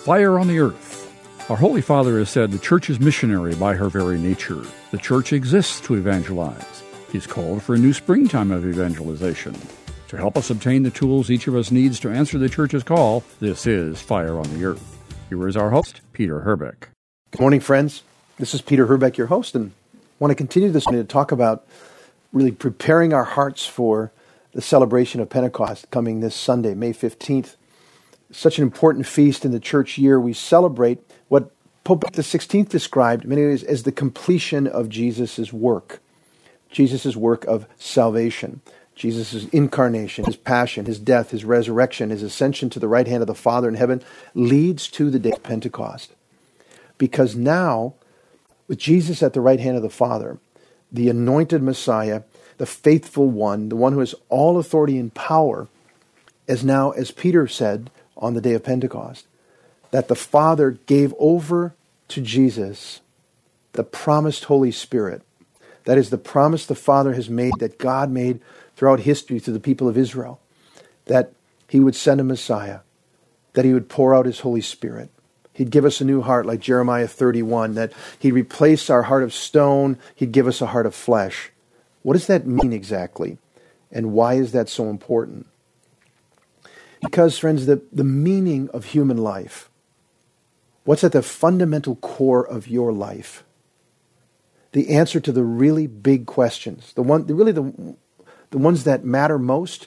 Fire on the Earth. Our Holy Father has said the Church is missionary by her very nature. The Church exists to evangelize. He's called for a new springtime of evangelization. To help us obtain the tools each of us needs to answer the Church's call, this is Fire on the Earth. Here is our host, Peter Herbeck. Good morning, friends. This is Peter Herbeck, your host, and I want to continue this morning to talk about really preparing our hearts for the celebration of Pentecost coming this Sunday, May 15th. Such an important feast in the church year. We celebrate what Pope Benedict XVI described in many ways as the completion of Jesus' work. Jesus' work of salvation. Jesus' incarnation, his passion, his death, his resurrection, his ascension to the right hand of the Father in heaven leads to the day of Pentecost. Because now, with Jesus at the right hand of the Father, the anointed Messiah, the faithful one, the one who has all authority and power, is now, as Peter said on the day of Pentecost, that the Father gave over to Jesus the promised Holy Spirit. That is the promise the Father has made, that God made throughout history to the people of Israel, that he would send a Messiah, that he would pour out his Holy Spirit. He'd give us a new heart like Jeremiah 31, that he'd replace our heart of stone, he'd give us a heart of flesh. What does that mean exactly? And why is that so important? Because, friends, the meaning of human life, what's at the fundamental core of your life? The answer to the really big questions, the ones that matter most.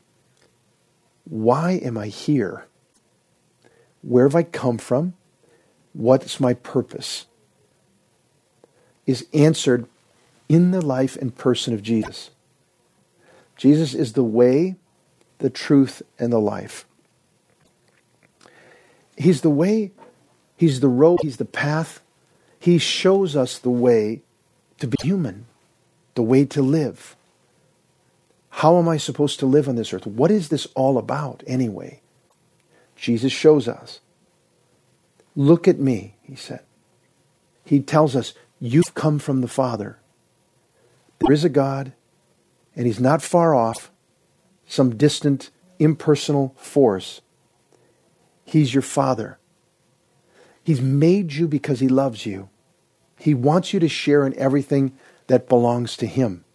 Why am I here? Where have I come from? What's my purpose? Is answered in the life and person of Jesus. Jesus is the way, the truth, and the life. He's the way, he's the road, he's the path. He shows us the way to be human, the way to live. How am I supposed to live on this earth? What is this all about anyway? Jesus shows us. Look at me, he said. He tells us, you've come from the Father. There is a God, and he's not far off, some distant, impersonal force. He's your Father. He's made you because he loves you. He wants you to share in everything that belongs to him.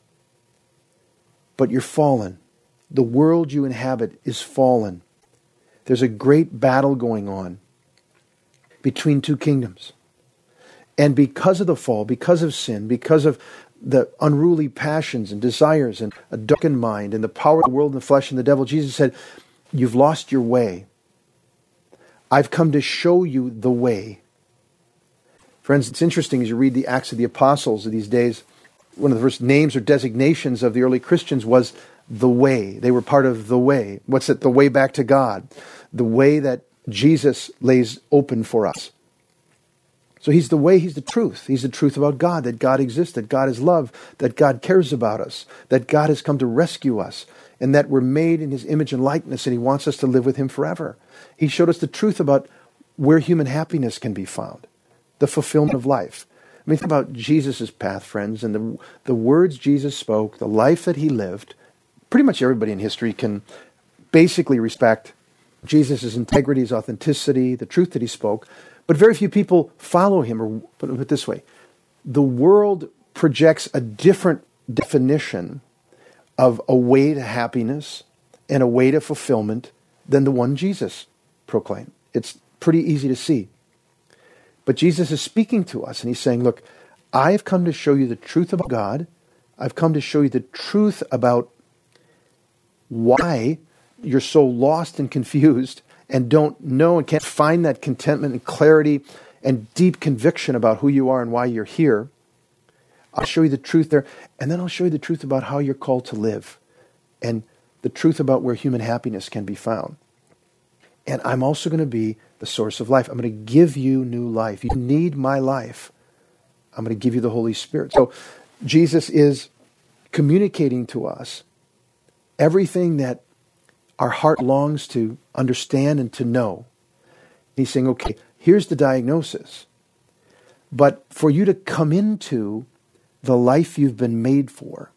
But you're fallen. The world you inhabit is fallen. There's a great battle going on between two kingdoms. And because of the fall, because of sin, because of the unruly passions and desires and a darkened mind and the power of the world and the flesh and the devil, Jesus said, you've lost your way. I've come to show you the way. Friends, it's interesting as you read the Acts of the Apostles of these days, one of the first names or designations of the early Christians was the way. They were part of the way. What's it? The way back to God. The way that Jesus lays open for us. So he's the way, he's the truth. He's the truth about God, that God exists, that God is love, that God cares about us, that God has come to rescue us, and that we're made in his image and likeness, and he wants us to live with him forever. He showed us the truth about where human happiness can be found, the fulfillment of life. I mean, think about Jesus' path, friends, and the words Jesus spoke, the life that he lived. Pretty much everybody in history can basically respect Jesus' integrity, his authenticity, the truth that he spoke. But very few people follow him, or put it this way. The world projects a different definition of a way to happiness and a way to fulfillment than the one Jesus proclaimed. It's pretty easy to see. But Jesus is speaking to us, and he's saying, look, I've come to show you the truth about God. I've come to show you the truth about why you're so lost and confused and don't know and can't find that contentment and clarity and deep conviction about who you are and why you're here. I'll show you the truth there, and then I'll show you the truth about how you're called to live and the truth about where human happiness can be found. And I'm also going to be the source of life. I'm going to give you new life. You need my life. I'm going to give you the Holy Spirit. So Jesus is communicating to us everything that our heart longs to understand and to know. He's saying, okay, here's the diagnosis. But for you to come into the life you've been made for,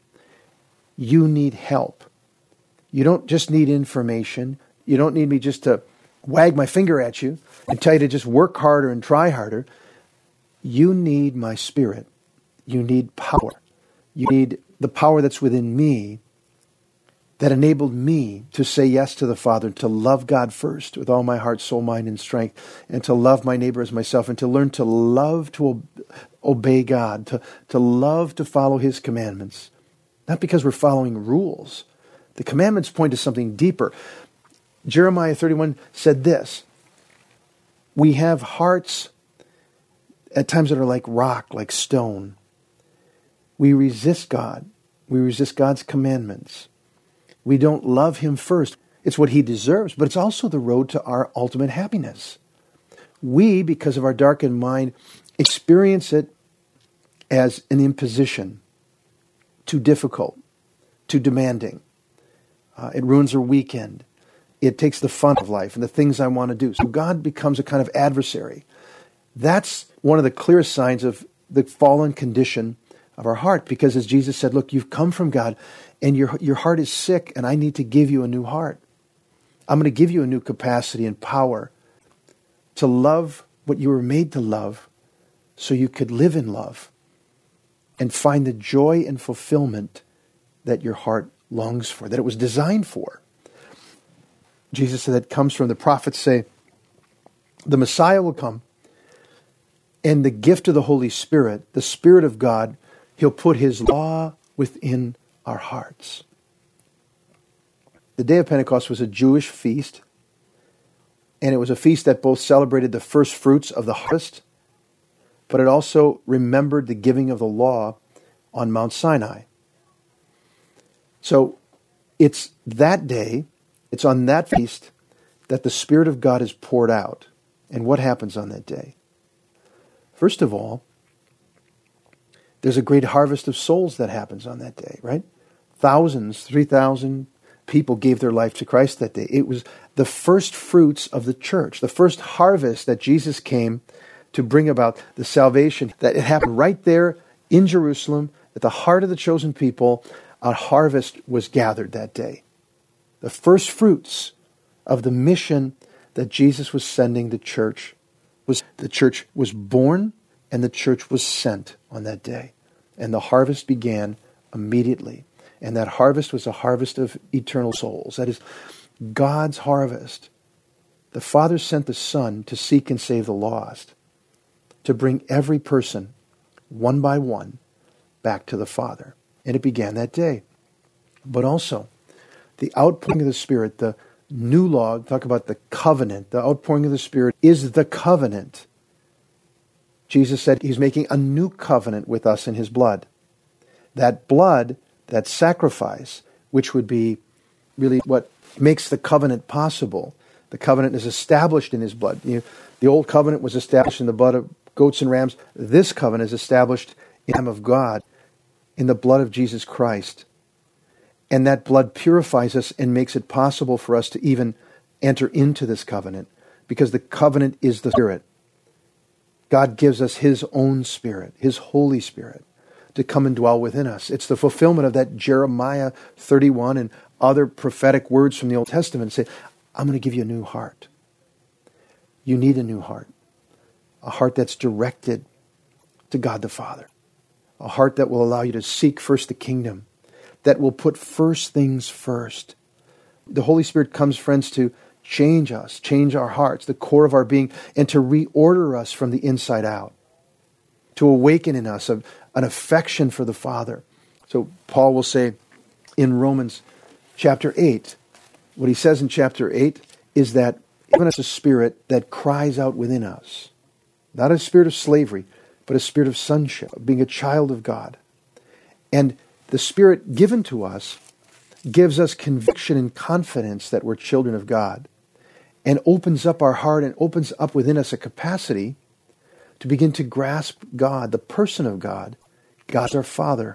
you need help. You don't just need information. You don't need me just to wag my finger at you and tell you to just work harder and try harder. You need my Spirit. You need power. You need the power that's within me that enabled me to say yes to the Father, to love God first with all my heart, soul, mind, and strength, and to love my neighbor as myself, and to learn to love to obey God, to love to follow His commandments. Not because we're following rules. The commandments point to something deeper. Jeremiah 31 said this, we have hearts at times that are like rock, like stone. We resist God. We resist God's commandments. We don't love Him first. It's what He deserves, but it's also the road to our ultimate happiness. We, because of our darkened mind, experience it as an imposition, too difficult, too demanding. It ruins our weekend. It takes the fun of life and the things I want to do. So God becomes a kind of adversary. That's one of the clearest signs of the fallen condition of our heart, because as Jesus said, look, you've come from God and your heart is sick, and I need to give you a new heart. I'm going to give you a new capacity and power to love what you were made to love so you could live in love and find the joy and fulfillment that your heart longs for, that it was designed for. Jesus said that comes from the prophets say, the Messiah will come, and the gift of the Holy Spirit, the Spirit of God, He'll put His law within our hearts. The day of Pentecost was a Jewish feast, and it was a feast that both celebrated the first fruits of the harvest, but it also remembered the giving of the law on Mount Sinai. So it's that day, it's on that feast that the Spirit of God is poured out. And what happens on that day? First of all, there's a great harvest of souls that happens on that day, right? Thousands, 3,000 people gave their life to Christ that day. It was the first fruits of the church, the first harvest that Jesus came to bring about, the salvation. That it happened right there in Jerusalem, at the heart of the chosen people. A harvest was gathered that day. The first fruits of the mission that Jesus was sending the church was born, and the church was sent on that day. And the harvest began immediately. And that harvest was a harvest of eternal souls. That is God's harvest. The Father sent the Son to seek and save the lost, to bring every person, one by one, back to the Father. And it began that day. But also, the outpouring of the Spirit, the new law, talk about the covenant, the outpouring of the Spirit is the covenant. Jesus said He's making a new covenant with us in His blood. That blood, that sacrifice, which would be really what makes the covenant possible. The covenant is established in His blood. The old covenant was established in the blood of goats and rams. This covenant is established in the Lamb of God, in the blood of Jesus Christ. And that blood purifies us and makes it possible for us to even enter into this covenant, because the covenant is the Spirit. God gives us His own Spirit, His Holy Spirit, to come and dwell within us. It's the fulfillment of that Jeremiah 31 and other prophetic words from the Old Testament. Say, I'm going to give you a new heart. You need a new heart. A heart that's directed to God the Father. A heart that will allow you to seek first the kingdom. That will put first things first. The Holy Spirit comes, friends, to change us, change our hearts, the core of our being, and to reorder us from the inside out. To awaken in us an affection for the Father. So Paul will say in Romans chapter 8, what he says in chapter 8 is that given us a spirit that cries out within us. Not a spirit of slavery, but a spirit of sonship, of being a child of God. And the Spirit given to us gives us conviction and confidence that we're children of God, and opens up our heart and opens up within us a capacity to begin to grasp God, the person of God. God's our Father.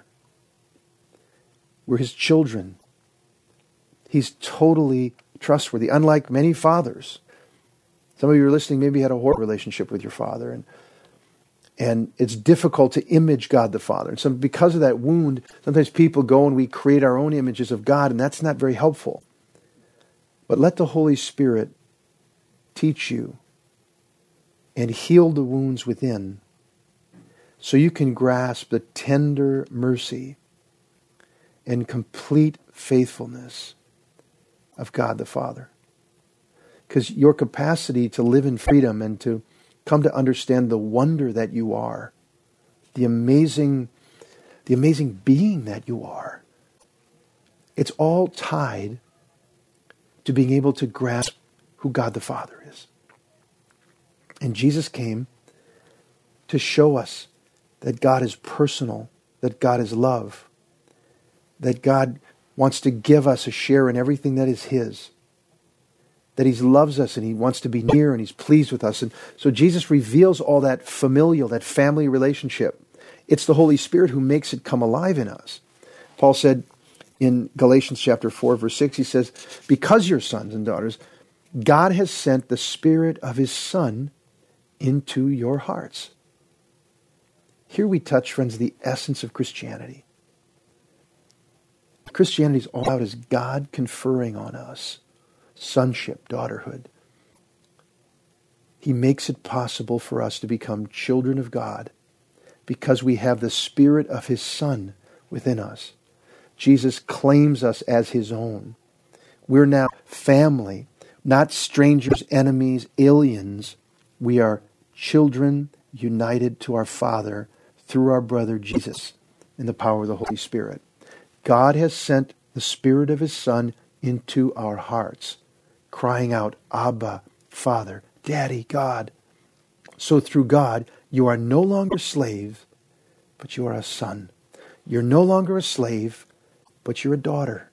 We're His children. He's totally trustworthy, unlike many fathers. Some of you are listening, maybe you had a horrible relationship with your father, and it's difficult to image God the Father. And so because of that wound, sometimes people go and we create our own images of God, and that's not very helpful. But let the Holy Spirit teach you and heal the wounds within so you can grasp the tender mercy and complete faithfulness of God the Father. Because your capacity to live in freedom and to come to understand the wonder that you are, the amazing being that you are, it's all tied to being able to grasp who God the Father is. And Jesus came to show us that God is personal, that God is love, that God wants to give us a share in everything that is His, that He loves us and He wants to be near and He's pleased with us. And so Jesus reveals all that familial, that family relationship. It's the Holy Spirit who makes it come alive in us. Paul said in Galatians chapter 4, verse 6, he says, because you're sons and daughters, God has sent the Spirit of His Son into your hearts. Here we touch, friends, the essence of Christianity. Christianity is all about is God conferring on us sonship, daughterhood. He makes it possible for us to become children of God because we have the Spirit of His Son within us. Jesus claims us as His own. We're now family, not strangers, enemies, aliens. We are children united to our Father through our brother Jesus in the power of the Holy Spirit. God has sent the Spirit of His Son into our hearts, crying out, Abba, Father, Daddy, God. So through God, you are no longer a slave, but you are a son. You're no longer a slave, but you're a daughter.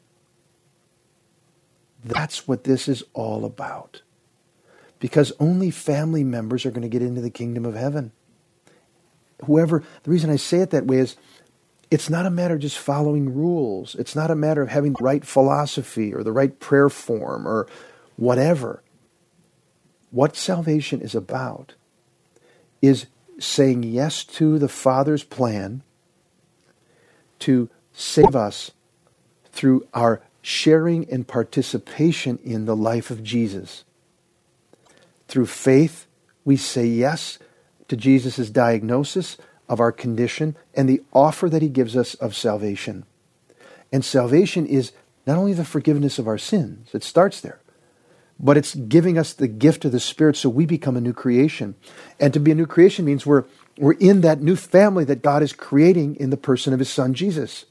That's what this is all about. Because only family members are going to get into the kingdom of heaven. The reason I say it that way is, it's not a matter of just following rules. It's not a matter of having the right philosophy or the right prayer form or whatever. What salvation is about is saying yes to the Father's plan to save us through our sharing and participation in the life of Jesus. Through faith, we say yes to Jesus' diagnosis of our condition and the offer that He gives us of salvation. And salvation is not only the forgiveness of our sins, it starts there, but it's giving us the gift of the Spirit so we become a new creation. And to be a new creation means we're in that new family that God is creating in the person of His Son, Jesus.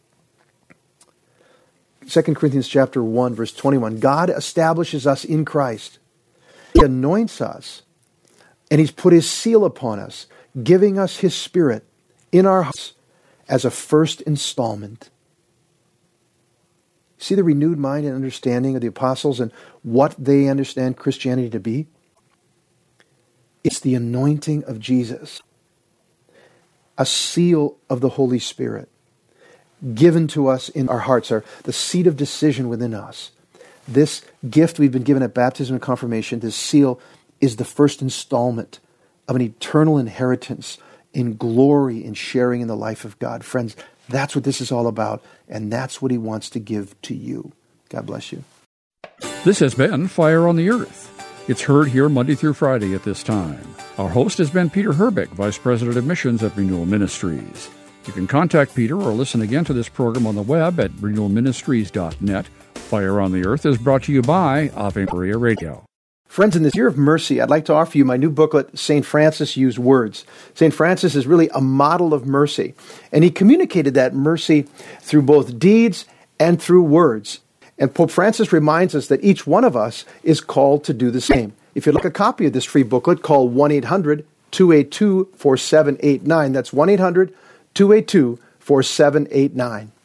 2 Corinthians chapter 1, verse 21, God establishes us in Christ. He anoints us, and He's put His seal upon us, giving us His Spirit in our hearts as a first installment. See the renewed mind and understanding of the apostles and what they understand Christianity to be? It's the anointing of Jesus, a seal of the Holy Spirit, given to us in our hearts, the seat of decision within us. This gift we've been given at baptism and confirmation, this seal, is the first installment of an eternal inheritance in glory and sharing in the life of God. Friends, that's what this is all about, and that's what He wants to give to you. God bless you. This has been Fire on the Earth. It's heard here Monday through Friday at this time. Our host has been Peter Herbeck, Vice President of Missions at Renewal Ministries. You can contact Peter or listen again to this program on the web at renewalministries.net. Fire on the Earth is brought to you by Ave Maria Radio. Friends, in this year of mercy, I'd like to offer you my new booklet, St. Francis Used Words. St. Francis is really a model of mercy, and he communicated that mercy through both deeds and through words. And Pope Francis reminds us that each one of us is called to do the same. If you'd like a copy of this free booklet, call 1-800-282-4789. That's 1-800-282-4789.